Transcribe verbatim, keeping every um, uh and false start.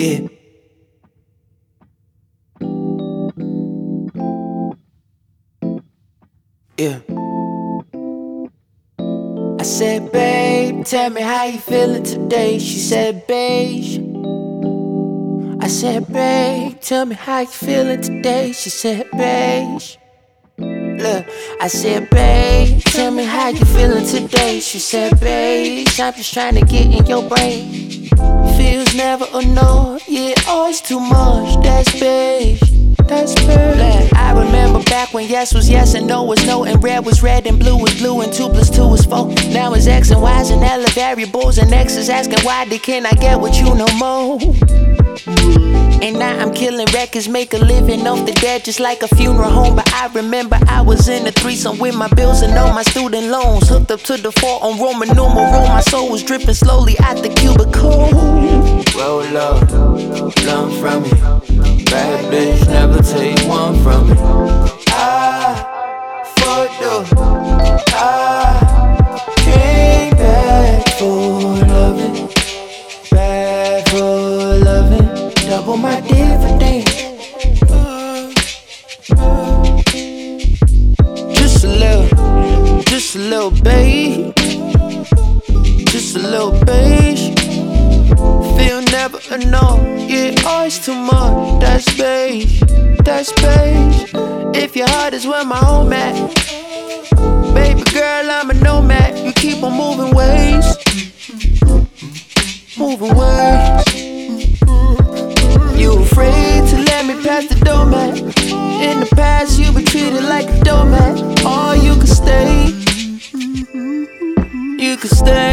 Yeah. Yeah. I said, babe, tell me how you feeling today. She said, beige. I said, babe, tell me how you feeling today. She said, beige. Look, I said, babe, tell me how you feeling today. She said, beige, I'm just trying to get in your brain. Feels never a no, yeah, always too much. That's beige, that's beige. Look, I remember back when yes was yes and no was no, and red was red and blue was blue and two plus two was four. Now it's X and Y's and L variables, and X is asking why they can I get with you no more. And now I'm killing records, make a living off the dead just like a funeral home. But I remember I was in a threesome with my bills and all my student loans. Hooked up to the four on Roman numeral, my soul was dripping slowly out the cubicle. Roll up, none from me. Bad bitch, never take one from me. I fucked up, I came back for loving. Bad for loving, double my dividend. Just a little, just a little babe. Just a little beige. Feel never enough, yeah, always too much. That's beige, that's beige. If your heart is where my home at, baby girl, I'm a nomad. You keep on moving ways, moving ways. You afraid to let me pass the doormat. In the past you been treated like a doormat. Or you could stay, you could stay.